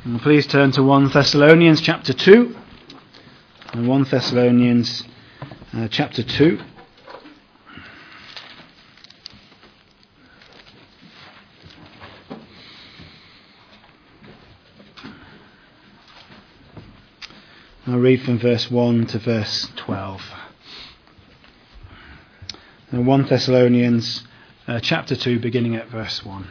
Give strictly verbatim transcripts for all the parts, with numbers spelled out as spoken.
And please turn to First Thessalonians chapter two. And First Thessalonians uh, chapter two. I'll read from verse one to verse twelve. And First Thessalonians uh, chapter two, beginning at verse one.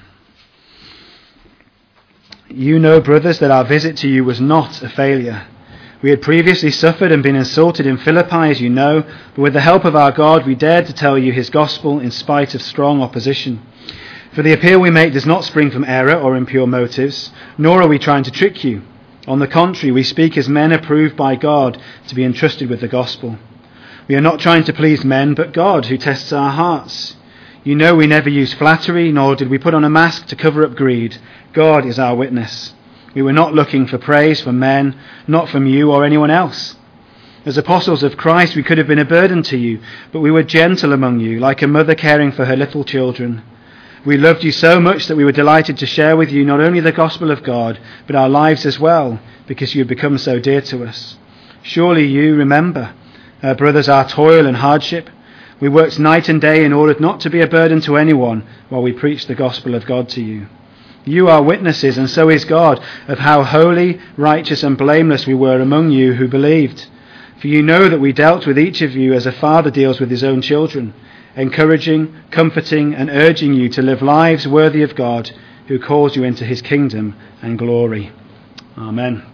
You know, brothers, that our visit to you was not a failure. We had previously suffered and been insulted in Philippi, as you know, but with the help of our God we dared to tell you his gospel in spite of strong opposition. For the appeal we make does not spring from error or impure motives, nor are we trying to trick you. On the contrary, we speak as men approved by God to be entrusted with the gospel. We are not trying to please men, but God, who tests our hearts. You know we never used flattery, nor did we put on a mask to cover up greed. God is our witness. We were not looking for praise from men, not from you or anyone else. As apostles of Christ, we could have been a burden to you, but we were gentle among you, like a mother caring for her little children. We loved you so much that we were delighted to share with you not only the gospel of God, but our lives as well, because you had become so dear to us. Surely you remember, uh, brothers, our toil and hardship. We worked night and day in order not to be a burden to anyone while we preached the gospel of God to you. You are witnesses, and so is God, of how holy, righteous and blameless we were among you who believed. For you know that we dealt with each of you as a father deals with his own children, encouraging, comforting and urging you to live lives worthy of God, who calls you into his kingdom and glory. Amen.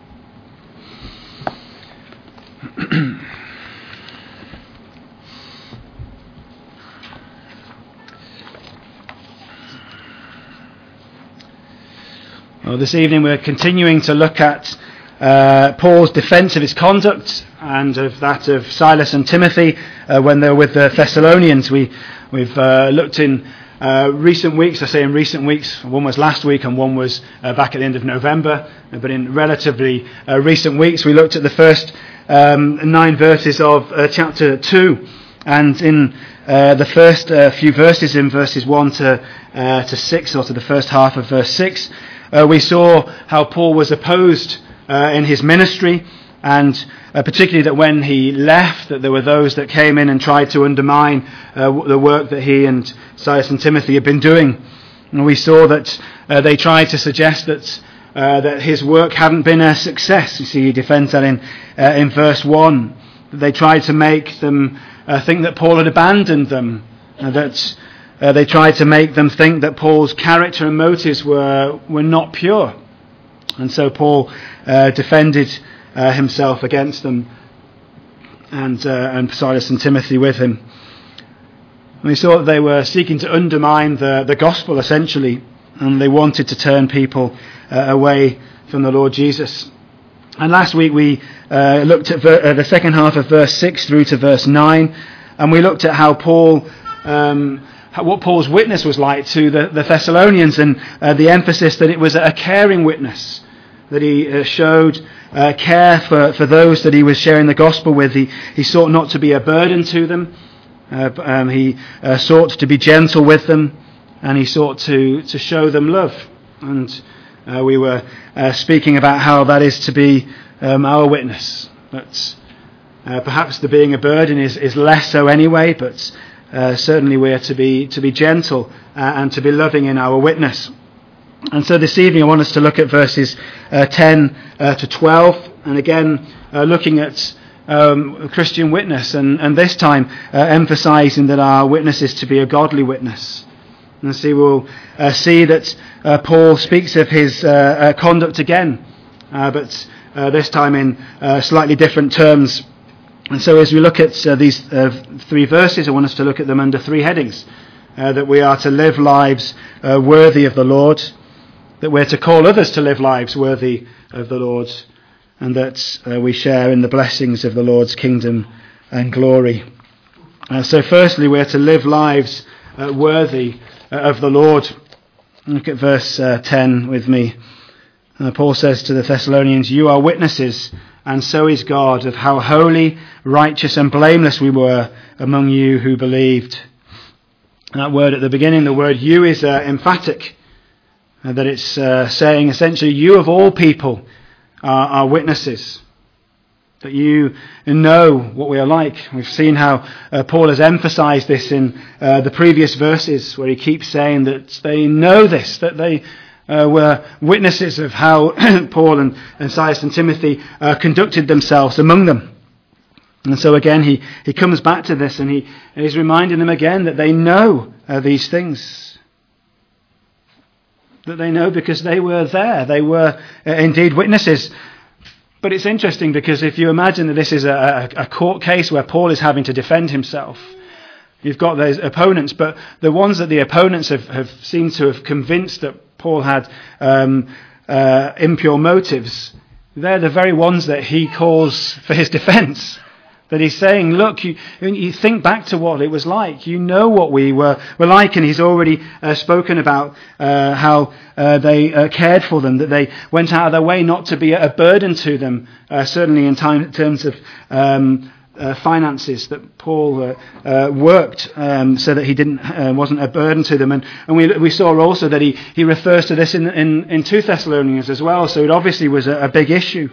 Well, this evening we're continuing to look at uh, Paul's defence of his conduct and of that of Silas and Timothy uh, when they were with the Thessalonians. We, we've uh, looked in uh, recent weeks, I say in recent weeks, one was last week and one was uh, back at the end of November, but in relatively uh, recent weeks we looked at the first um, nine verses of uh, chapter two, and in uh, the first uh, few verses, in verses one to, uh, to six, or to the first half of verse six, Uh, we saw how Paul was opposed uh, in his ministry, and uh, particularly that when he left, that there were those that came in and tried to undermine uh, the work that he and Silas and Timothy had been doing. And we saw that uh, they tried to suggest that uh, that his work hadn't been a success. You see, he defends that in uh, in verse one. That they tried to make them uh, think that Paul had abandoned them, uh, that Uh, they tried to make them think that Paul's character and motives were were not pure. And so Paul uh, defended uh, himself against them, and uh, and Silas and Timothy with him. And we saw that they were seeking to undermine the, the gospel, essentially, and they wanted to turn people uh, away from the Lord Jesus. And last week we uh, looked at ver- uh, the second half of verse six through to verse nine, and we looked at how Paul... Um, what Paul's witness was like to the, the Thessalonians, and uh, the emphasis that it was a caring witness, that he uh, showed uh, care for, for those that he was sharing the gospel with. He, he sought not to be a burden to them. Uh, um, he uh, sought to be gentle with them, and he sought to, to show them love. And uh, we were uh, speaking about how that is to be um, our witness. But uh, perhaps the being a burden is, is less so anyway, but Uh, certainly we are to be to be gentle uh, and to be loving in our witness. And so this evening I want us to look at verses uh, ten uh, to twelve, and again uh, looking at um, Christian witness, and, and this time uh, emphasising that our witness is to be a godly witness. And so we'll uh, see that uh, Paul speaks of his uh, uh, conduct again, uh, but uh, this time in uh, slightly different terms. And so as we look at uh, these uh, three verses, I want us to look at them under three headings. Uh, that we are to live lives uh, worthy of the Lord, that we're to call others to live lives worthy of the Lord, and that uh, we share in the blessings of the Lord's kingdom and glory. Uh, so firstly, we're to live lives uh, worthy uh, of the Lord. Look at verse uh, ten with me. Uh, Paul says to the Thessalonians, "You are witnesses, and so is God, of how holy, righteous and blameless we were among you who believed." And that word at the beginning, the word "you," is uh, emphatic. Uh, that it's uh, saying essentially, you of all people are, are witnesses. That you know what we are like. We've seen how uh, Paul has emphasized this in uh, the previous verses, where he keeps saying that they know this, that they uh, were witnesses of how Paul and, and Silas and Timothy uh, conducted themselves among them. And so again, he, he comes back to this, and he and he's reminding them again that they know uh, these things. That they know because they were there. They were uh, indeed witnesses. But it's interesting, because if you imagine that this is a, a court case where Paul is having to defend himself, you've got those opponents, but the ones that the opponents have, have seemed to have convinced that Paul had um, uh, impure motives, they're the very ones that he calls for his defence. That he's saying, look, you, you think back to what it was like. You know what we were, were like. And he's already uh, spoken about uh, how uh, they uh, cared for them, that they went out of their way not to be a burden to them, uh, certainly in time, terms of um, uh, finances, that Paul uh, uh, worked um, so that he didn't uh, wasn't a burden to them. And, and we, we saw also that he, he refers to this in, in, in two Thessalonians as well. So it obviously was a, a big issue.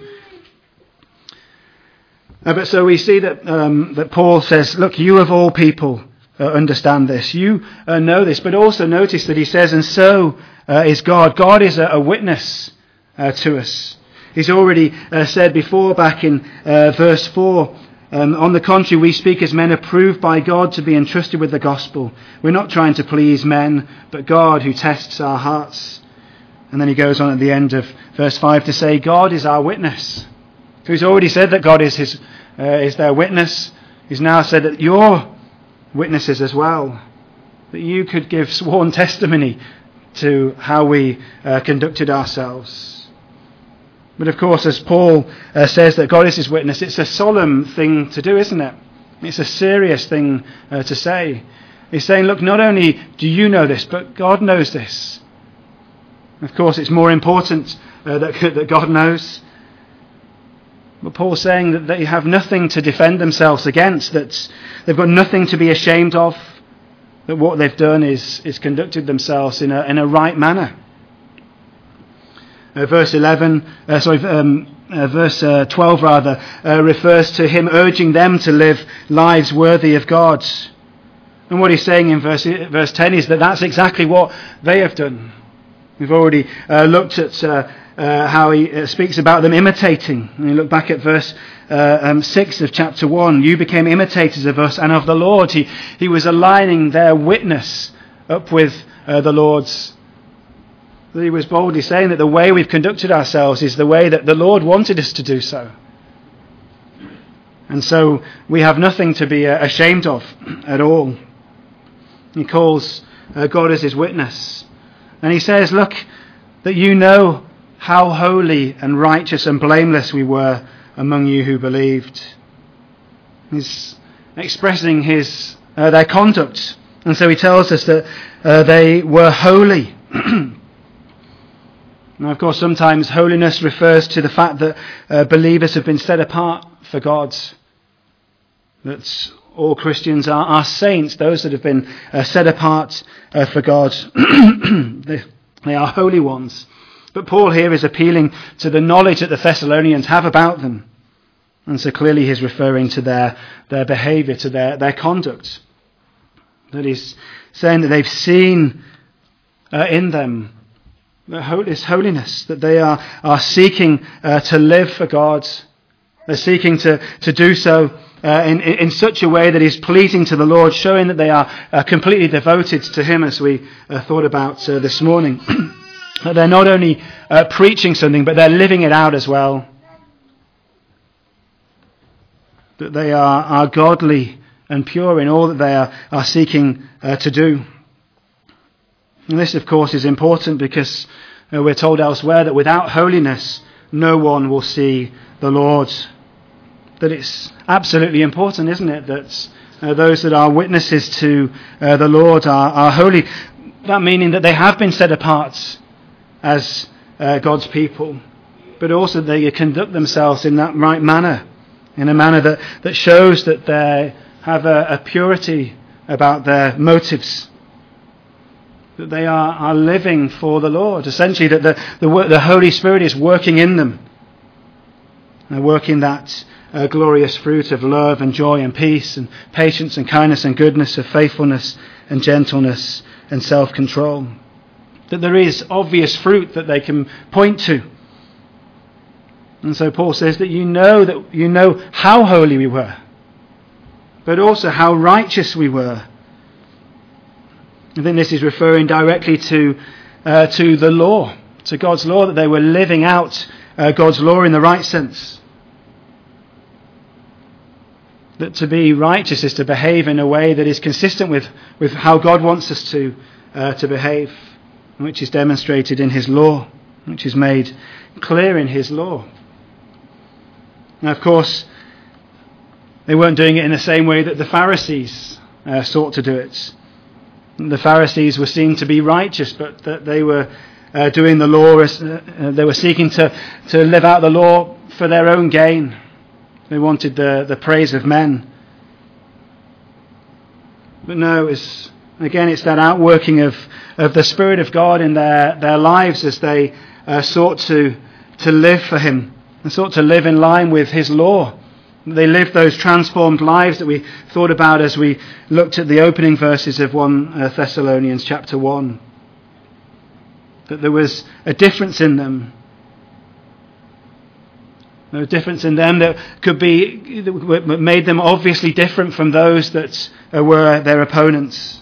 Uh, but so we see that um, that Paul says, look, you of all people uh, understand this. You uh, know this. But also notice that he says, and so uh, is God. God is a, a witness uh, to us. He's already uh, said before, back in uh, verse four, um, on the contrary, we speak as men approved by God to be entrusted with the gospel. We're not trying to please men, but God who tests our hearts. And then he goes on at the end of verse five to say, God is our witness. So he's already said that God is his uh, is their witness. He's now said that you're witnesses as well. That you could give sworn testimony to how we uh, conducted ourselves. But of course, as Paul uh, says that God is his witness, it's a solemn thing to do, isn't it? It's a serious thing uh, to say. He's saying, look, not only do you know this, but God knows this. Of course, it's more important uh, that, that God knows. But Paul's saying that they have nothing to defend themselves against, that they've got nothing to be ashamed of, that what they've done is, is conducted themselves in a, in a right manner. Uh, verse eleven, uh, sorry, um, uh, verse uh, twelve rather, uh, refers to him urging them to live lives worthy of God. And what he's saying in verse verse ten is that that's exactly what they have done. We've already uh, looked at uh, uh, how he uh, speaks about them imitating. And you look back at verse uh, um, six of chapter one. You became imitators of us and of the Lord. He, he was aligning their witness up with uh, the Lord's. He was boldly saying that the way we've conducted ourselves is the way that the Lord wanted us to do so. And so we have nothing to be uh, ashamed of at all. He calls uh, God as his witness. And he says, look, that you know how holy and righteous and blameless we were among you who believed. He's expressing his uh, their conduct. And so he tells us that uh, they were holy. Now, of course, sometimes holiness refers to the fact that uh, believers have been set apart for God. That all Christians are, are saints, those that have been uh, set apart uh, for God. they, they are holy ones. But Paul here is appealing to the knowledge that the Thessalonians have about them. And so clearly he's referring to their, their behaviour, to their, their conduct. That he's saying that they've seen uh, in them this holiness, that they are, are seeking uh, to live for God. They're seeking to, to do so uh, in, in such a way that is pleasing to the Lord, showing that they are uh, completely devoted to him, as we uh, thought about uh, this morning. That they're not only uh, preaching something, but they're living it out as well. That they are, are godly and pure in all that they are, are seeking uh, to do. And this, of course, is important because uh, we're told elsewhere that without holiness, no one will see the Lord. That it's absolutely important, isn't it, that uh, those that are witnesses to uh, the Lord are, are holy. That meaning that they have been set apart as uh, God's people, but also they conduct themselves in that right manner, in a manner that, that shows that they have a, a purity about their motives. that they are, are living for the Lord. Essentially, that the, the, the Holy Spirit is working in them. They're working that uh, glorious fruit of love and joy and peace and patience and kindness and goodness, of faithfulness and gentleness and self-control. That there is obvious fruit that they can point to. And so Paul says that you know that you know how holy we were, but also how righteous we were. I think this is referring directly to uh, to the law, to God's law, that they were living out uh, God's law in the right sense. That to be righteous is to behave in a way that is consistent with, with how God wants us to uh, to behave, which is demonstrated in his law, which is made clear in his law. Now, of course, they weren't doing it in the same way that the Pharisees uh, sought to do it. The Pharisees were seen to be righteous, but that they were uh, doing the law, as, uh, they were seeking to, to live out the law for their own gain. They wanted the, the praise of men. But no, it's, again, it's that outworking of, of the Spirit of God in their, their lives as they uh, sought to, to live for him and sought to live in line with his law. They lived those transformed lives that we thought about as we looked at the opening verses of First Thessalonians chapter one. That there was a difference in them. There was a difference in them that could be, that made them obviously different from those that were their opponents.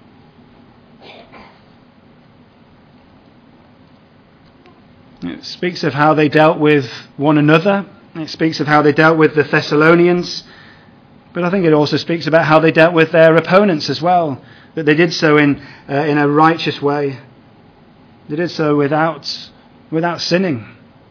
It speaks of how they dealt with one another. It speaks of how they dealt with the Thessalonians, but I think it also speaks about how they dealt with their opponents as well, that they did so in uh, in a righteous way. They did so without without sinning.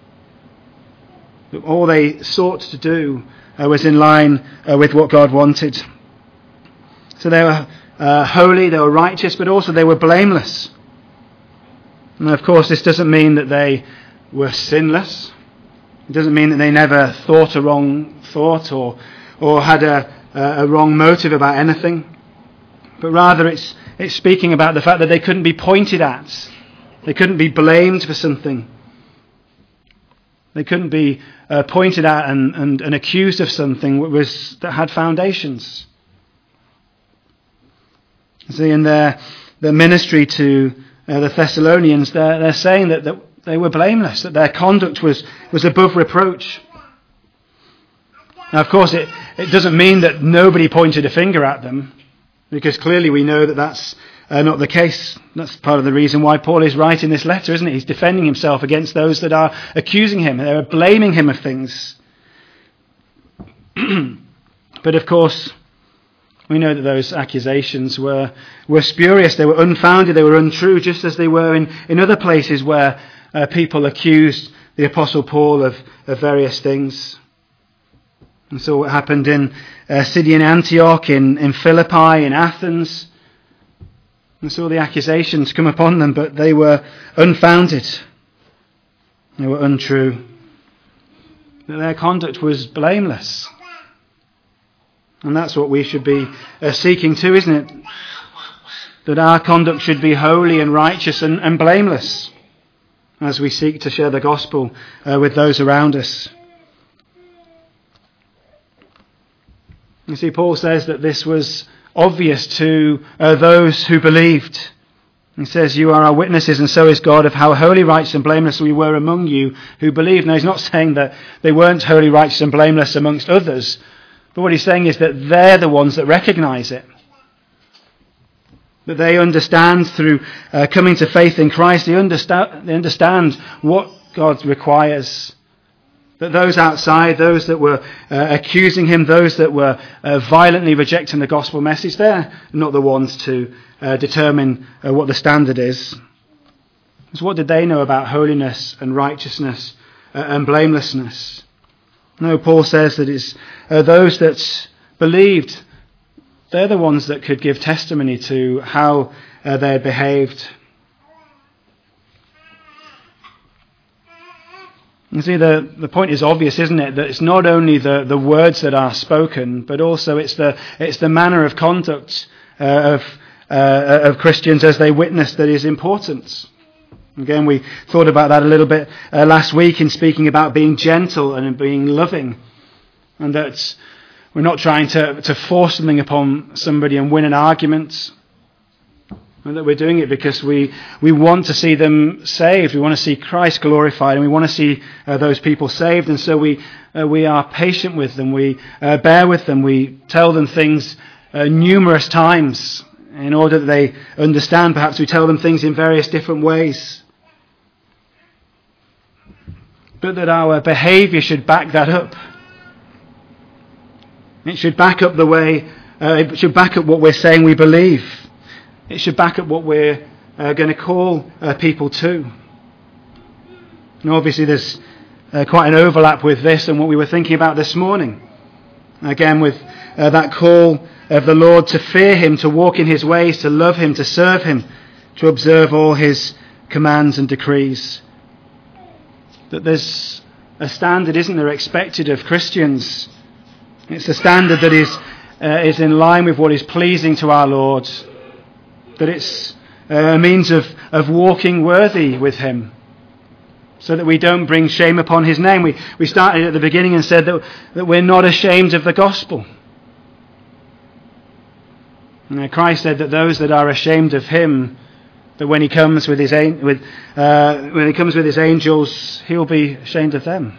That all they sought to do uh, was in line uh, with what God wanted. So they were uh, holy, they were righteous, but also they were blameless. And of course, this doesn't mean that they were sinless. It doesn't mean that they never thought a wrong thought or or had a, a wrong motive about anything. But rather it's it's speaking about the fact that they couldn't be pointed at. They couldn't be blamed for something. They couldn't be uh, pointed at and, and, and accused of something that, was, that had foundations. See, in their, their ministry to uh, the Thessalonians, they're, they're saying that, that they were blameless, that their conduct was, was above reproach. Now, of course, it, it doesn't mean that nobody pointed a finger at them, because clearly we know that that's uh, not the case. That's part of the reason why Paul is writing this letter, isn't it? He's defending himself against those that are accusing him. They're blaming him of things. But of course, we know that those accusations were, were spurious, they were unfounded, they were untrue, just as they were in, in other places where uh, people accused the Apostle Paul of, of various things. And so what happened in uh, Syrian Antioch, in, in Philippi, in Athens. And so the accusations come upon them, but they were unfounded. They were untrue. Their conduct was blameless. And that's what we should be uh, seeking to, isn't it? That our conduct should be holy and righteous and, and blameless as we seek to share the gospel uh, with those around us. You see, Paul says that this was obvious to uh, those who believed. He says, you are our witnesses, and so is God, of how holy, righteous and blameless we were among you who believed. Now, he's not saying that they weren't holy, righteous and blameless amongst others, but what he's saying is that they're the ones that recognise it. That they understand through uh, coming to faith in Christ, they understand, they understand what God requires. That those outside, those that were uh, accusing him, those that were uh, violently rejecting the gospel message, they're not the ones to uh, determine uh, what the standard is. So what did they know about holiness and righteousness uh, and blamelessness? No, Paul says that it's uh, those that believed, they're the ones that could give testimony to how uh, they had behaved. You see, the, the point is obvious, isn't it? That it's not only the, the words that are spoken, but also it's the it's the manner of conduct uh, of uh, of Christians as they witness that is important. Again, we thought about that a little bit uh, last week in speaking about being gentle and being loving, and that we're not trying to, to force something upon somebody and win an argument, and that we're doing it because we, we want to see them saved. We want to see Christ glorified, and we want to see uh, those people saved. And so we uh, we are patient with them. We uh, bear with them. We tell them things uh, numerous times in order that they understand. Perhaps we tell them things in various different ways. But that our behaviour should back that up. It should back up the way, uh, it should back up what we're saying we believe. It should back up what we're uh, going to call uh, people to. And obviously there's uh, quite an overlap with this and what we were thinking about this morning. Again, with uh, that call of the Lord to fear him, to walk in his ways, to love him, to serve him, to observe all his commands and decrees. That there's a standard, isn't there, expected of Christians. It's a standard that is uh, is in line with what is pleasing to our Lord. That it's a means of, of walking worthy with him, so that we don't bring shame upon his name. We we started at the beginning and said that, that we're not ashamed of the gospel. And Christ said that those that are ashamed of him, that when he comes with his with uh, when he comes with his angels, he'll be ashamed of them.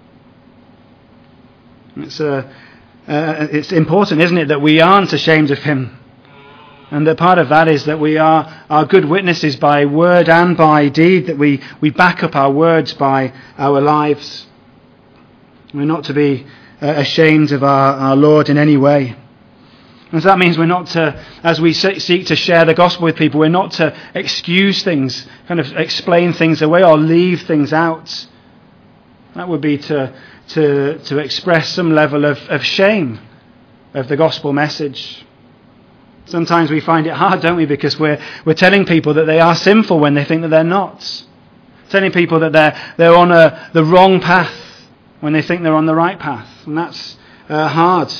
It's uh, uh, it's important, isn't it, that we aren't ashamed of him. And that part of that is that we are, are good witnesses by word and by deed, that we, we back up our words by our lives. We're not to be uh, ashamed of our, our Lord in any way. And so that means we're not to, as we seek to share the gospel with people, we're not to excuse things, kind of explain things away or leave things out. That would be to to, to express some level of, of shame of the gospel message. Sometimes we find it hard, don't we, because we're we're telling people that they are sinful when they think that they're not. Telling people that they're they're on a, the wrong path when they think they're on the right path. And that's uh, hard.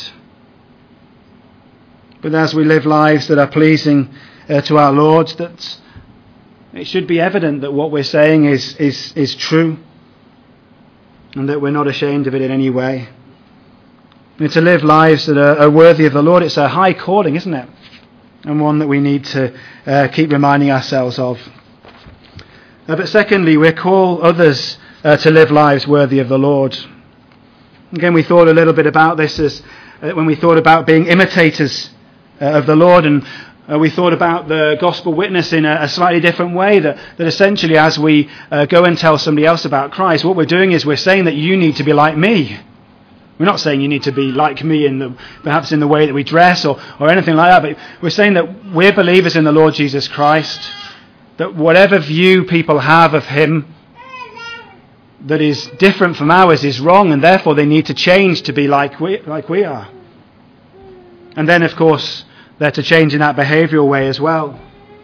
But as we live lives that are pleasing uh, to our Lord, that it should be evident that what we're saying is, is, is true, and that we're not ashamed of it in any way. And to live lives that are, are worthy of the Lord, it's a high calling, isn't it? And one that we need to uh, keep reminding ourselves of. Uh, but secondly, we call others uh, to live lives worthy of the Lord. Again, we thought a little bit about this as uh, when we thought about being imitators uh, of the Lord, and uh, we thought about the gospel witness in a, a slightly different way, that, that essentially as we uh, go and tell somebody else about Christ, what we're doing is we're saying that you need to be like me. We're not saying you need to be like me in the, perhaps in the way that we dress or, or anything like that, but we're saying that we're believers in the Lord Jesus Christ, that whatever view people have of him that is different from ours is wrong, and therefore they need to change to be like we, like we are. And then, of course, they're to change in that behavioural way as well.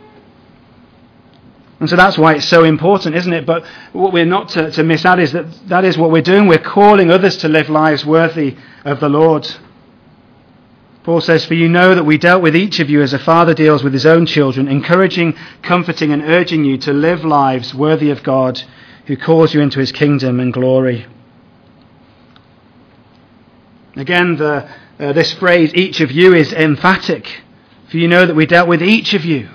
And so that's why it's so important, isn't it? But what we're not to, to miss out is that that is what we're doing. We're calling others to live lives worthy of the Lord. Paul says, "For you know that we dealt with each of you as a father deals with his own children, encouraging, comforting and urging you to live lives worthy of God, who calls you into his kingdom and glory." Again, the, uh, this phrase, each of you, is emphatic. For you know that we dealt with each of you.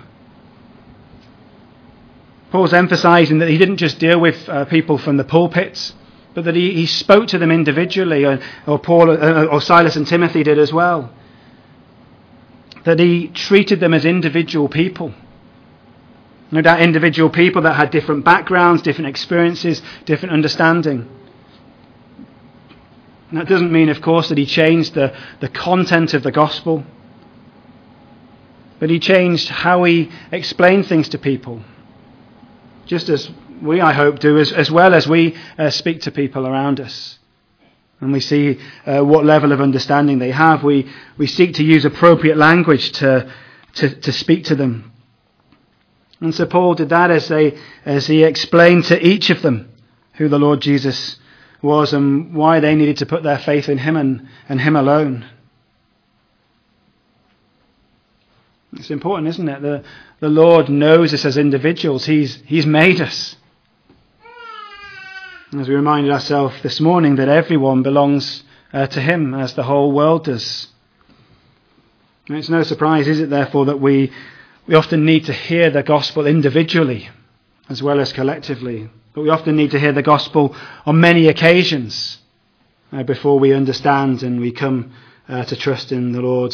Paul's emphasising that he didn't just deal with uh, people from the pulpits, but that he, he spoke to them individually, or, or Paul, uh, or Silas and Timothy did as well. That he treated them as individual people. No doubt individual people that had different backgrounds, different experiences, different understanding. And that doesn't mean, of course, that he changed the, the content of the gospel, but he changed how he explained things to people. Just as we, I hope, do, as, as well as we uh, speak to people around us. And we see uh, what level of understanding they have. We we seek to use appropriate language to, to, to speak to them. And so Paul did that as, they, as he explained to each of them who the Lord Jesus was and why they needed to put their faith in him and, and him alone. It's important, isn't it? The, the Lord knows us as individuals. He's, he's made us. As we reminded ourselves this morning that everyone belongs uh, to him, as the whole world does. And it's no surprise, is it, therefore, that we, we often need to hear the gospel individually as well as collectively. But we often need to hear the gospel on many occasions uh, before we understand and we come uh, to trust in the Lord.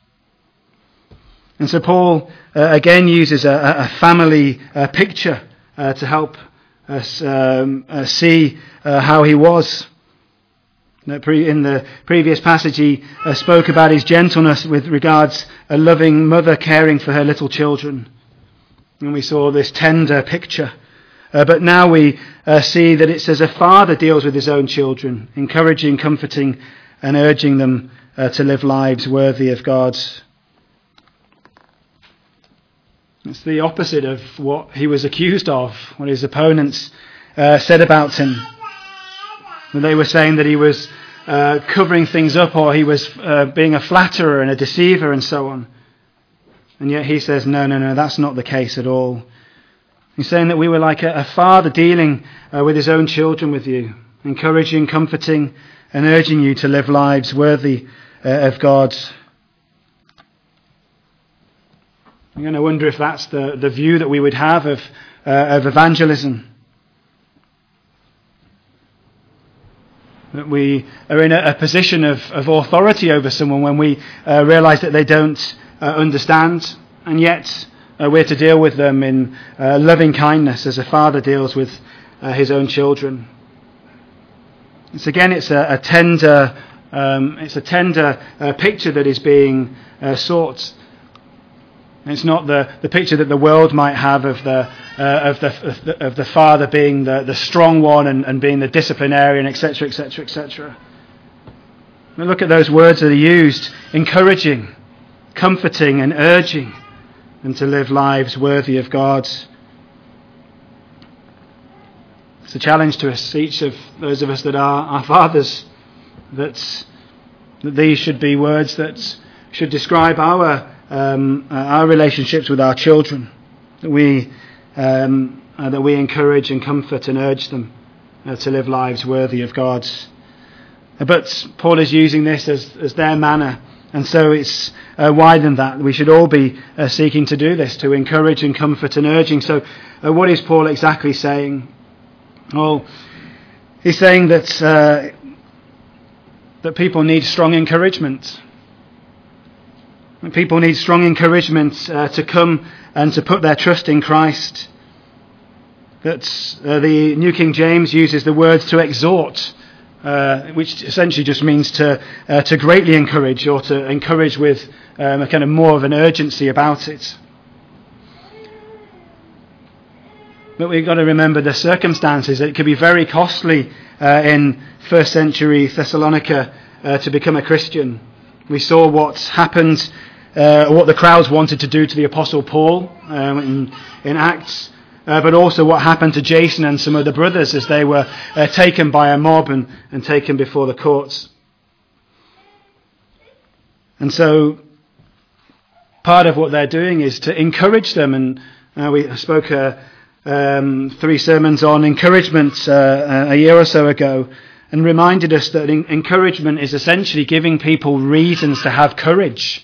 And so Paul uh, again uses a, a family uh, picture uh, to help us um, uh, see uh, how he was. In the previous passage, he uh, spoke about his gentleness with regards a loving mother caring for her little children. And we saw this tender picture. Uh, but now we uh, see that it's as a father deals with his own children, encouraging, comforting, and urging them uh, to live lives worthy of God. It's the opposite of what he was accused of, what his opponents uh, said about him. When they were saying that he was uh, covering things up, or he was uh, being a flatterer and a deceiver and so on. And yet he says, no, no, no, that's not the case at all. He's saying that we were like a, a father dealing uh, with his own children with you, encouraging, comforting, and urging you to live lives worthy uh, of God. I'm going to wonder if that's the, the view that we would have of, uh, of evangelism. That we are in a, a position of, of authority over someone when we uh, realise that they don't uh, understand, and yet uh, we're to deal with them in uh, loving kindness as a father deals with uh, his own children. It's again, it's a, a tender, um, it's a tender uh, picture that is being uh, sought. It's not the, the picture that the world might have of the uh, of the of the, of the father being the, the strong one and, and being the disciplinarian, et cetera, et cetera, et cetera. Look at those words that are used: encouraging, comforting, and urging them to live lives worthy of God. It's a challenge to us, each of those of us that are our fathers, that that these should be words that should describe our. Um, uh, our relationships with our children, that we um, uh, that we encourage and comfort and urge them uh, to live lives worthy of God. Uh, but Paul is using this as, as their manner, and so it's uh, wider than that. We should all be uh, seeking to do this, to encourage and comfort and urging. So uh, what is Paul exactly saying? Well, he's saying that uh, that people need strong encouragement. People need strong encouragement uh, to come and to put their trust in Christ. That uh, the New King James uses the words to exhort, uh, which essentially just means to uh, to greatly encourage, or to encourage with um, a kind of more of an urgency about it. But we've got to remember the circumstances. It could be very costly uh, in first century Thessalonica uh, to become a Christian. We saw what happened, uh, what the crowds wanted to do to the Apostle Paul um, in, in Acts, uh, but also what happened to Jason and some of the brothers as they were uh, taken by a mob and, and taken before the courts. And so part of what they're doing is to encourage them. And uh, we spoke uh, um, three sermons on encouragement uh, a year or so ago, and reminded us that encouragement is essentially giving people reasons to have courage.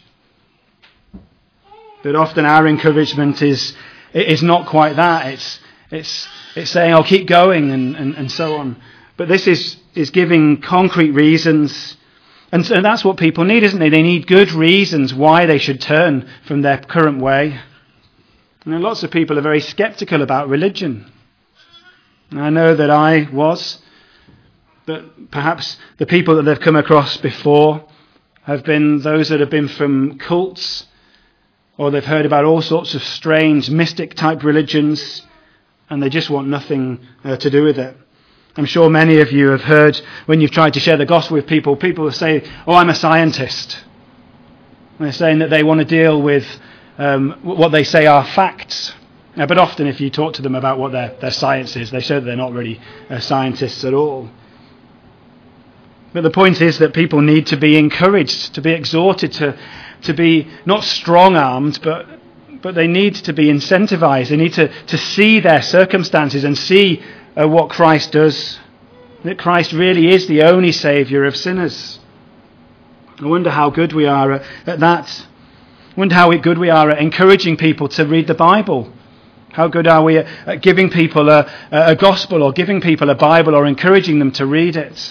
But often our encouragement is is not quite that. It's it's it's saying, "I'll keep going," and, and, and so on. But this is is giving concrete reasons, and so that's what people need, isn't it? They need good reasons why they should turn from their current way. And lots of people are very sceptical about religion. And I know that I was. That perhaps the people that they've come across before have been those that have been from cults, or they've heard about all sorts of strange mystic type religions, and they just want nothing uh, to do with it. I'm sure many of you have heard when you've tried to share the gospel with people, people say, "Oh, I'm a scientist." And they're saying that they want to deal with um, what they say are facts. Uh, but often if you talk to them about what their, their science is, they show that they're not really uh, scientists at all. But the point is that people need to be encouraged, to be exhorted to to be not strong-armed, but but they need to be incentivized. They need to, to see their circumstances and see uh, what Christ does, that Christ really is the only Saviour of sinners. I wonder how good we are at, at that. I wonder how good we are at encouraging people to read the Bible. How good are we at, at giving people a, a gospel, or giving people a Bible, or encouraging them to read it.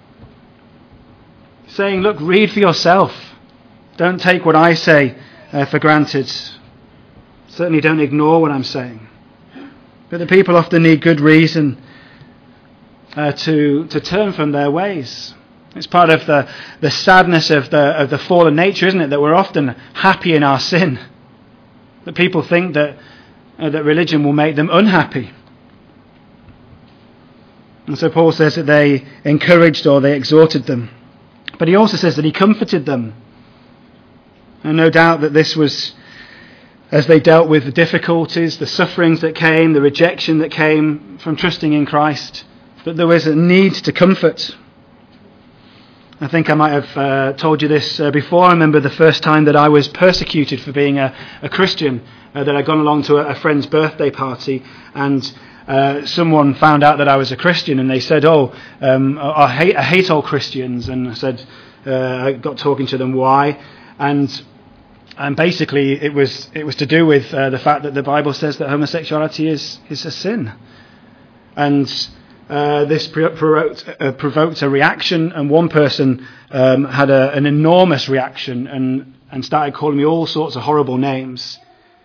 Saying, look, read for yourself. Don't take what I say uh, for granted. Certainly don't ignore what I'm saying. But the people often need good reason uh, to to turn from their ways. It's part of the, the sadness of the of the fallen nature, isn't it? That we're often happy in our sin. That people think that uh, that religion will make them unhappy. And so Paul says that they encouraged or they exhorted them. But he also says that he comforted them. And no doubt that this was as they dealt with the difficulties, the sufferings that came, the rejection that came from trusting in Christ, that there was a need to comfort. I think I might have uh, told you this uh, before. I remember the first time that I was persecuted for being a, a Christian, uh, that I'd gone along to a, a friend's birthday party, and uh, someone found out that I was a Christian, and they said, oh, um, I, hate, I hate all Christians. And I said, uh, I got talking to them why, and And basically, it was it was to do with uh, the fact that the Bible says that homosexuality is is a sin, and uh, this provoked, uh, provoked a reaction. And one person um, had a, an enormous reaction and and started calling me all sorts of horrible names.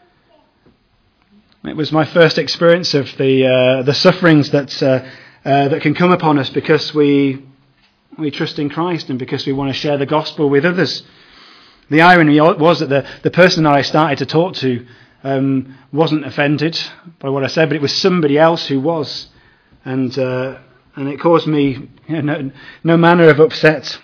It was my first experience of the uh, the sufferings that uh, uh, that can come upon us because we we trust in Christ and because we want to share the gospel with others. The irony was that the, the person that I started to talk to um, wasn't offended by what I said, but it was somebody else who was. And uh, and it caused me you know, no, no manner of upset.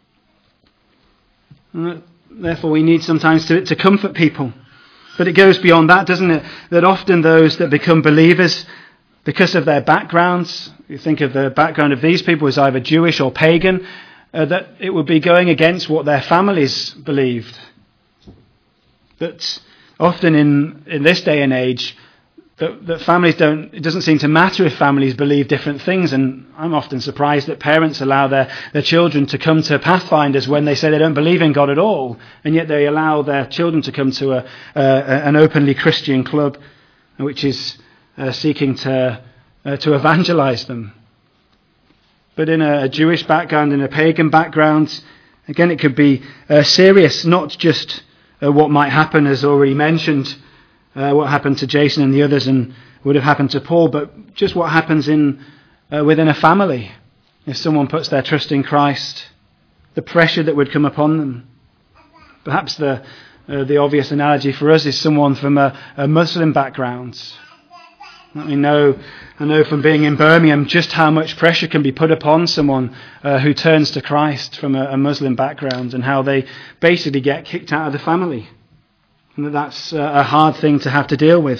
And therefore, we need sometimes to, to comfort people. But it goes beyond that, doesn't it? That often those that become believers, because of their backgrounds, you think of the background of these people as either Jewish or pagan, Uh, that it would be going against what their families believed. That often in, in this day and age, that, that families don't, it doesn't seem to matter if families believe different things. And I'm often surprised that parents allow their, their children to come to Pathfinders when they say they don't believe in God at all. And yet they allow their children to come to a, a, an openly Christian club, which is uh, seeking to, uh, to evangelize them. But in a Jewish background, in a pagan background, again, it could be uh, serious, not just uh, what might happen, as already mentioned, uh, what happened to Jason and the others and would have happened to Paul, but just what happens in uh, within a family. If someone puts their trust in Christ, the pressure that would come upon them. Perhaps the uh, the obvious analogy for us is someone from a, a Muslim background. I know, I know from being in Birmingham just how much pressure can be put upon someone uh, who turns to Christ from a, a Muslim background, and how they basically get kicked out of the family. And that that's a hard thing to have to deal with.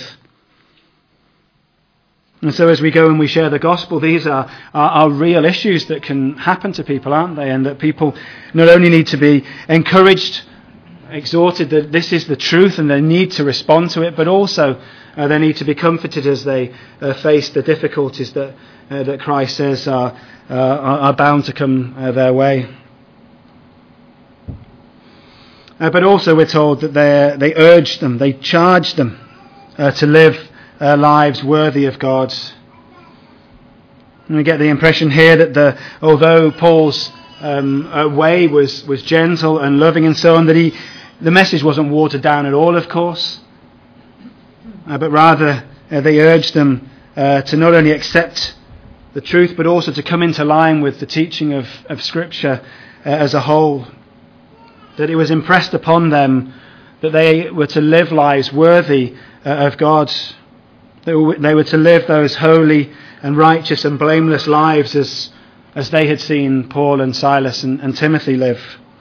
And so as we go and we share the gospel, these are, are, are real issues that can happen to people, aren't they? And that people not only need to be encouraged, exhorted that this is the truth and they need to respond to it, but also Uh, they need to be comforted as they uh, face the difficulties that uh, that Christ says are uh, are bound to come uh, their way. Uh, but also we're told that they they urge them, they charge them uh, to live uh, lives worthy of God. And we get the impression here that the although Paul's um, uh, way was was gentle and loving and so on, that he the message wasn't watered down at all, of course. Uh, but rather uh, they urged them uh, to not only accept the truth, but also to come into line with the teaching of, of Scripture uh, as a whole. That it was impressed upon them that they were to live lives worthy uh, of God. They were, they were to live those holy and righteous and blameless lives as, as they had seen Paul and Silas and, and Timothy live.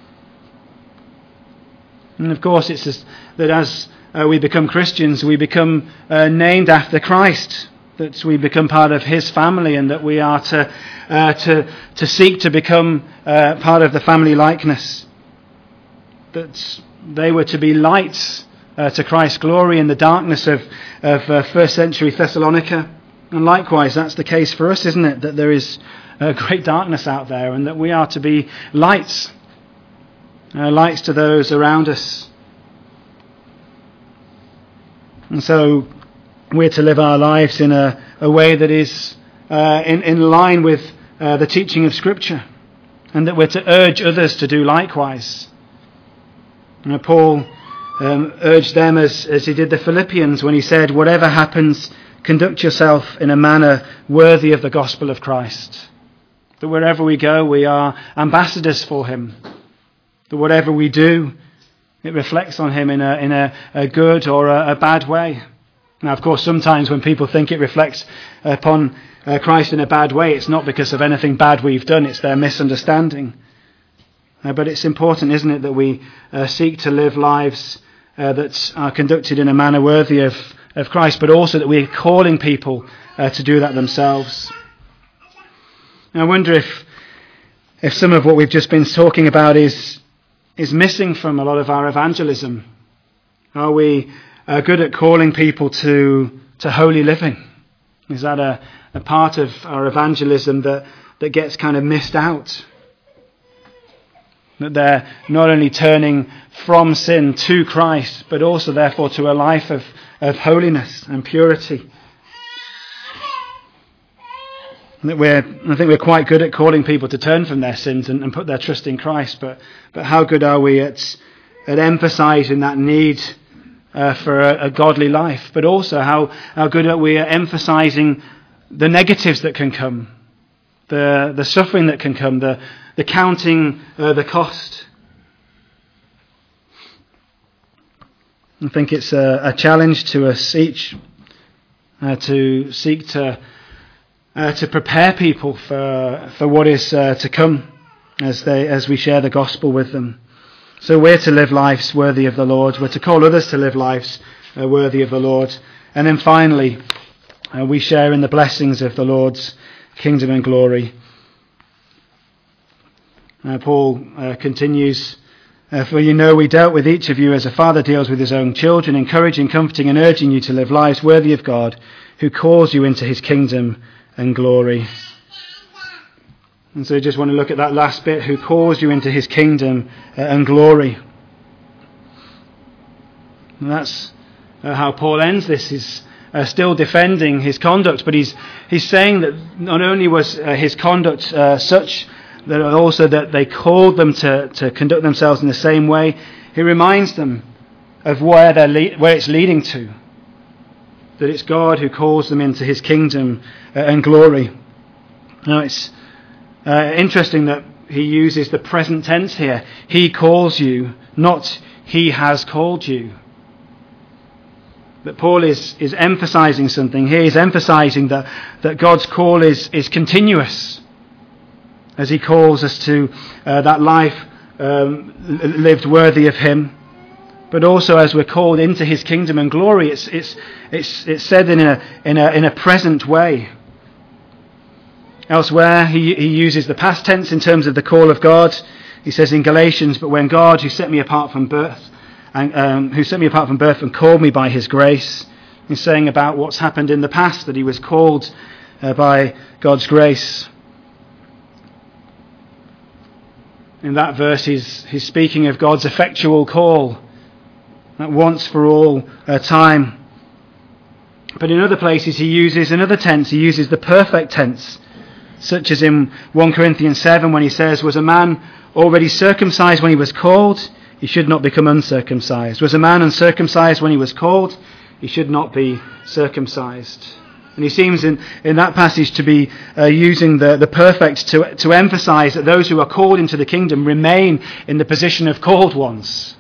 And of course it's as, that as Uh, we become Christians, we become uh, named after Christ, that we become part of his family, and that we are to uh, to to seek to become uh, part of the family likeness. That They were to be lights uh, to Christ's glory in the darkness of, of uh, first century Thessalonica. And likewise, that's the case for us, isn't it? That there is uh, great darkness out there and that we are to be lights, uh, lights to those around us. And so we're to live our lives in a, a way that is uh, in, in line with uh, the teaching of Scripture, and that we're to urge others to do likewise. You know, Paul um, urged them as, as he did the Philippians when he said, whatever happens, conduct yourself in a manner worthy of the gospel of Christ. That wherever we go, we are ambassadors for him. That whatever we do, it reflects on him in a, in a, a good or a, a bad way. Now, of course, sometimes when people think it reflects upon uh, Christ in a bad way, it's not because of anything bad we've done, it's their misunderstanding. Uh, but it's important, isn't it, that we uh, seek to live lives uh, that are conducted in a manner worthy of, of Christ, but also that we're calling people uh, to do that themselves. And I wonder if if some of what we've just been talking about is is missing from a lot of our evangelism. Are we uh, good at calling people to to holy living? Is that a, a part of our evangelism that, that gets kind of missed out? That they're not only turning from sin to Christ, but also therefore to a life of, of holiness and purity. That we're, I think we're quite good at calling people to turn from their sins and, and put their trust in Christ, but but how good are we at at emphasising that need uh, for a, a godly life, but also how, how good are we at emphasising the negatives that can come, the the suffering that can come, the the counting uh, the cost. I think it's a, a challenge to us each uh, to seek to uh, to prepare people for for what is uh, to come as they as we share the gospel with them. So we're to live lives worthy of the Lord. We're to call others to live lives uh, worthy of the Lord. And then finally, uh, we share in the blessings of the Lord's kingdom and glory. Uh, Paul uh, continues, uh, for you know we dealt with each of you as a father deals with his own children, encouraging, comforting and urging you to live lives worthy of God, who calls you into his kingdom and glory. And so I just want to look at that last bit, who calls you into his kingdom uh, and glory. And that's uh, how Paul ends this. He's uh, still defending his conduct, but he's he's saying that not only was uh, his conduct uh, such, that also that they called them to, to conduct themselves in the same way. He reminds them of where they're le- where it's leading to. That it's God who calls them into his kingdom uh, and glory. Now it's uh, interesting that he uses the present tense here. He calls you, not he has called you. That Paul is, is emphasizing something here. He's emphasizing that, that God's call is, is continuous, as he calls us to uh, that life um, lived worthy of him. But also as we're called into his kingdom and glory, it's it's it's it's said in a in a in a present way. Elsewhere he, he uses the past tense in terms of the call of God. He says in Galatians, but when God, who set me apart from birth and um, who set me apart from birth and called me by his grace, he's saying about what's happened in the past, that he was called uh, by God's grace. In that verse, he's, he's speaking of God's effectual call, that once for all uh, time. But in other places, he uses another tense. He uses the perfect tense, such as in First Corinthians seven, when he says, was a man already circumcised when he was called? He should not become uncircumcised. Was a man uncircumcised when he was called? He should not be circumcised. And he seems in, in that passage to be uh, using the, the perfect to, to emphasize that those who are called into the kingdom remain in the position of called ones.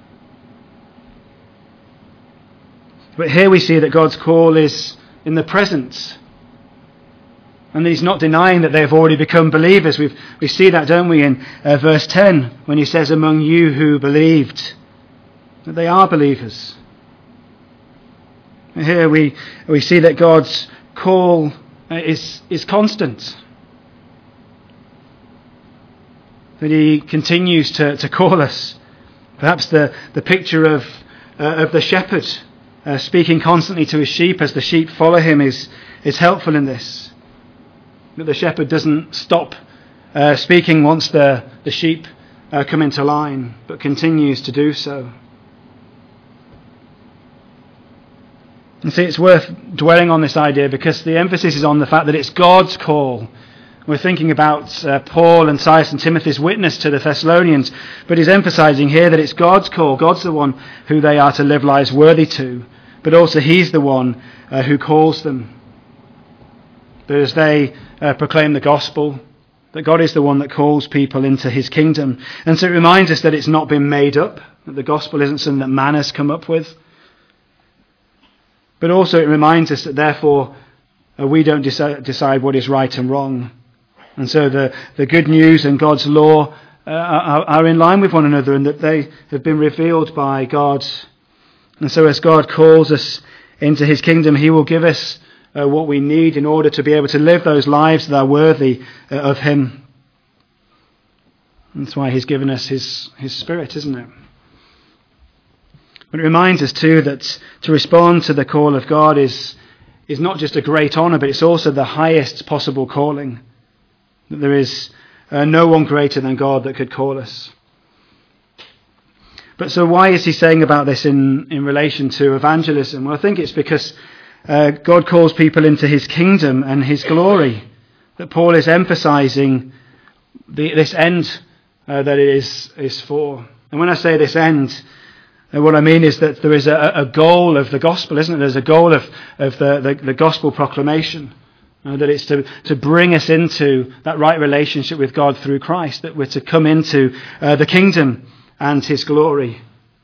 But here we see that God's call is in the present. And he's not denying that they have already become believers. We've, we see that, don't we, in uh, verse ten, when he says, among you who believed, that they are believers. Here we we see that God's call is is constant. That he continues to, to call us Perhaps the, the picture of, uh, of the shepherd uh, speaking constantly to his sheep as the sheep follow him is, is helpful in this. That the shepherd doesn't stop uh, speaking once the, the sheep uh, come into line, but continues to do so. And see, it's worth dwelling on this idea because the emphasis is on the fact that it's God's call. We're thinking about uh, Paul and Silas and Timothy's witness to the Thessalonians, but he's emphasizing here that it's God's call. God's the one who they are to live lives worthy to, but also he's the one uh, who calls them. That as they uh, proclaim the gospel, that God is the one that calls people into his kingdom. And so it reminds us that it's not been made up, that the gospel isn't something that man has come up with. But also it reminds us that therefore uh, we don't deci- decide what is right and wrong. And so the, the good news and God's law uh, are, are in line with one another, and that they have been revealed by God. And so as God calls us into his kingdom, he will give us uh, what we need in order to be able to live those lives that are worthy uh, of him. That's why he's given us his, his Spirit, isn't it? But it reminds us too that to respond to the call of God is, is not just a great honour, but it's also the highest possible calling. That there is uh, no one greater than God that could call us. But so why is he saying about this in, in relation to evangelism? Well, I think it's because uh, God calls people into his kingdom and his glory. That Paul is emphasising the, this end uh, that it is, is for. And when I say this end, and what I mean is that there is a, a goal of the gospel, isn't it? There's a goal of, of the, the, the gospel proclamation. Uh, that it's to, to bring us into that right relationship with God through Christ. That we're to come into uh, the kingdom and his glory.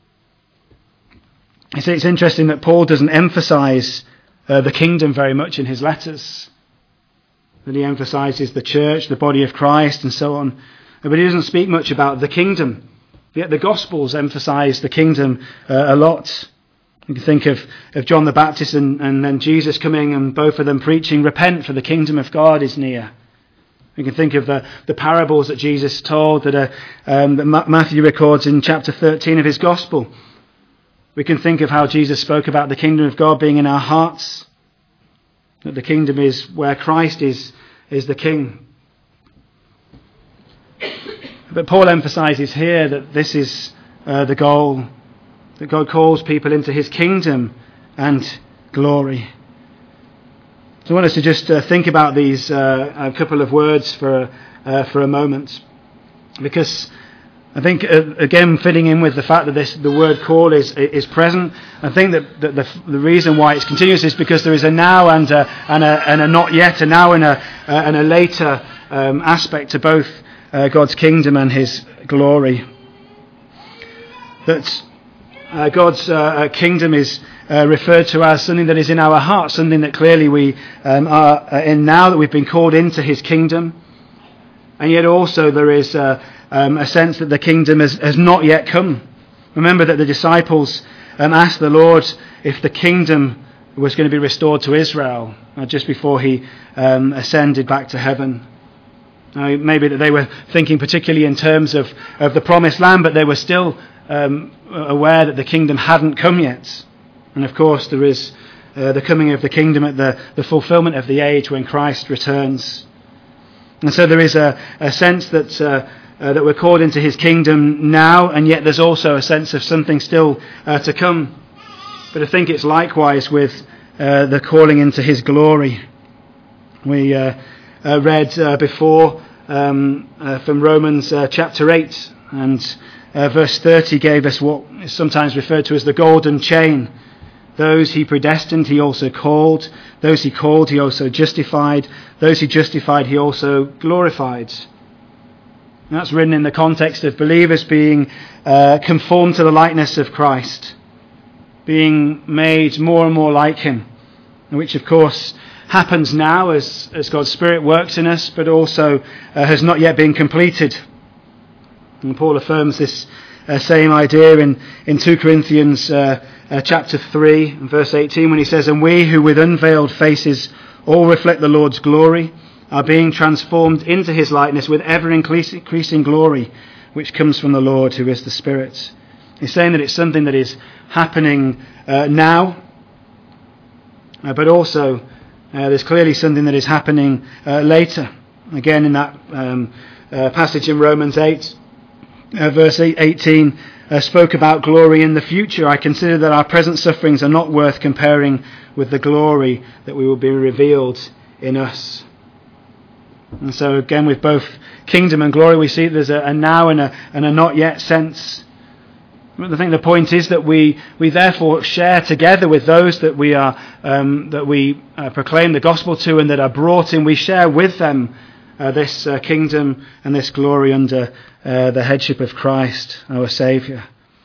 You see, it's interesting that Paul doesn't emphasise uh, the kingdom very much in his letters. That he emphasises the church, the body of Christ and so on. But he doesn't speak much about the kingdom. Yet the Gospels emphasise the kingdom uh, a lot. You can think of, of John the Baptist and, and then Jesus coming and both of them preaching, repent for the kingdom of God is near. You can think of the, the parables that Jesus told that, uh, um, that Matthew records in chapter thirteen of his Gospel. We can think of how Jesus spoke about the kingdom of God being in our hearts. That the kingdom is where Christ is, is the king. But Paul emphasises here that this is uh, the goal, that God calls people into his kingdom and glory. So I want us to just uh, think about these uh, a couple of words for uh, for a moment, because I think uh, again fitting in with the fact that this the word call is is present. I think that, that the the reason why it's continuous is because there is a now and a and a, and a not yet, a now and a uh, and a later um, aspect to both uh, God's kingdom and his glory. That uh, God's uh, kingdom is Uh, referred to as something that is in our hearts, something that clearly we um, are in now, that we've been called into his kingdom. And yet also there is uh, um, a sense that the kingdom has, has not yet come. Remember that the disciples um, asked the Lord if the kingdom was going to be restored to Israel uh, just before he um, ascended back to heaven. Now, maybe that they were thinking particularly in terms of, of the promised land, but they were still um, aware that the kingdom hadn't come yet. And of course there is uh, the coming of the kingdom at the, the fulfillment of the age when Christ returns. And so there is a, a sense that uh, uh, that we're called into his kingdom now, and yet there's also a sense of something still uh, to come. But I think it's likewise with uh, the calling into his glory. We uh, uh, read uh, before um, uh, from Romans uh, chapter eight, and uh, verse thirty gave us what is sometimes referred to as the golden chain. Those he predestined, he also called. Those he called, he also justified. Those he justified, he also glorified. And that's written in the context of believers being uh, conformed to the likeness of Christ, being made more and more like him, which of course happens now as, as God's Spirit works in us, but also uh, has not yet been completed. And Paul affirms this uh, same idea in, in two Corinthians uh, Uh, chapter three, verse eighteen, when he says, "And we who with unveiled faces all reflect the Lord's glory are being transformed into his likeness with ever increasing glory, which comes from the Lord who is the Spirit." He's saying that it's something that is happening uh, now, uh, but also uh, there's clearly something that is happening uh, later. Again, in that um, uh, passage in Romans eight, uh, verse eighteen, uh, spoke about glory in the future. I consider that our present sufferings are not worth comparing with the glory that we will be revealed in us. And so again, with both kingdom and glory, we see there's a, a now and a, and a not yet sense. I think the point is that we, we therefore share together with those that we are um, that we uh, proclaim the gospel to and that are brought in. We share with them uh, this uh, kingdom and this glory under uh, the headship of Christ, our Saviour.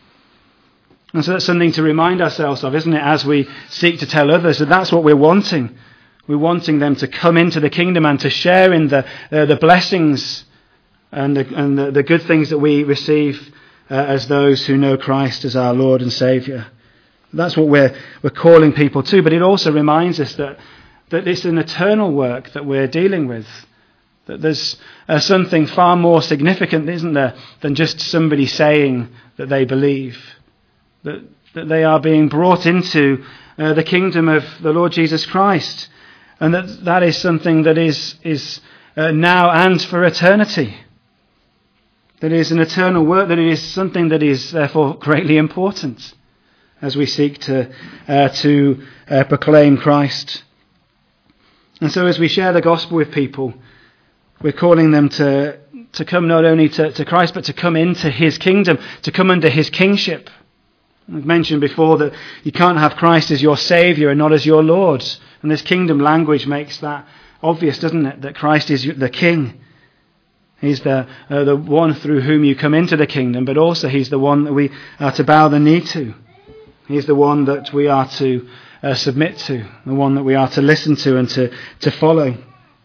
And so that's something to remind ourselves of, isn't it, as we seek to tell others that that's what we're wanting. We're wanting them to come into the kingdom and to share in the uh, the blessings and the, and the, the good things that we receive uh, as those who know Christ as our Lord and Saviour. That's what we're we're calling people to. But it also reminds us that that it's an eternal work that we're dealing with. That there's uh, something far more significant, isn't there, than just somebody saying that they believe. That that they are being brought into uh, the kingdom of the Lord Jesus Christ. And that that is something that is is uh, now and for eternity. That it is an eternal work, that it is something that is therefore greatly important as we seek to uh, to uh, proclaim Christ. And so as we share the gospel with people, we're calling them to to come not only to, to Christ, but to come into his kingdom, to come under his kingship. I've mentioned before that you can't have Christ as your Saviour and not as your Lord. And this kingdom language makes that obvious, doesn't it? That Christ is the King. He's the uh, the one through whom you come into the kingdom, but also he's the one that we are to bow the knee to. He's the one that we are to uh, submit to, the one that we are to listen to and to, to follow.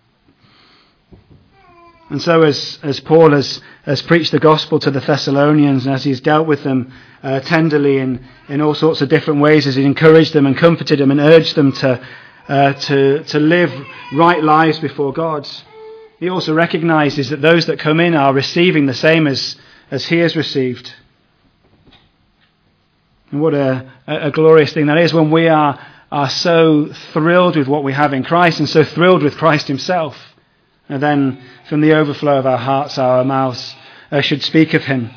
And so as, as Paul has, has preached the gospel to the Thessalonians, and as he's dealt with them uh, tenderly in, in all sorts of different ways, as he encouraged them and comforted them and urged them to uh, to, to live right lives before God, he also recognises that those that come in are receiving the same as, as he has received. And what a, a glorious thing that is when we are, are so thrilled with what we have in Christ and so thrilled with Christ himself. And then from the overflow of our hearts, our mouths uh, should speak of him.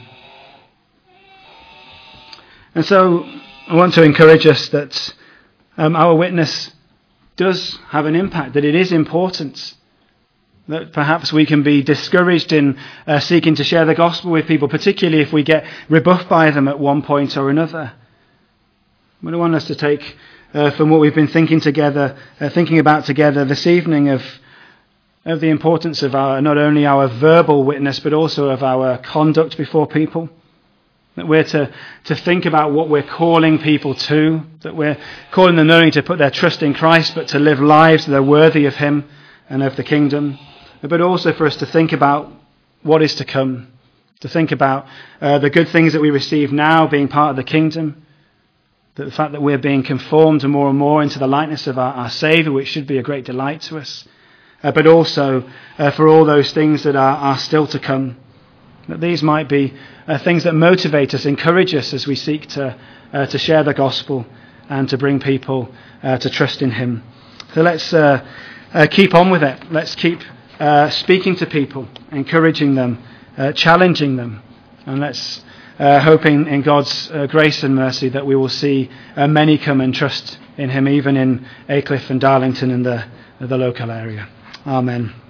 And so I want to encourage us that um, our witness does have an impact, that it is important. That perhaps we can be discouraged in uh, seeking to share the gospel with people, particularly if we get rebuffed by them at one point or another. But I want us to take uh, from what we've been thinking together, uh, thinking about together this evening of of the importance of our not only our verbal witness, but also of our conduct before people. That we're to, to think about what we're calling people to, that we're calling them not only to put their trust in Christ, but to live lives that are worthy of him and of the kingdom, but also for us to think about what is to come, to think about uh, the good things that we receive now being part of the kingdom, that the fact that we're being conformed more and more into the likeness of our, our Saviour, which should be a great delight to us, uh, but also uh, for all those things that are, are still to come. That these might be uh, things that motivate us, encourage us as we seek to uh, to share the gospel and to bring people uh, to trust in him. So let's uh, uh, keep on with it. Let's keep uh, speaking to people, encouraging them, uh, challenging them, and let's uh, hoping in God's uh, grace and mercy that we will see uh, many come and trust in him, even in Aycliffe and Darlington and the the local area. Amen.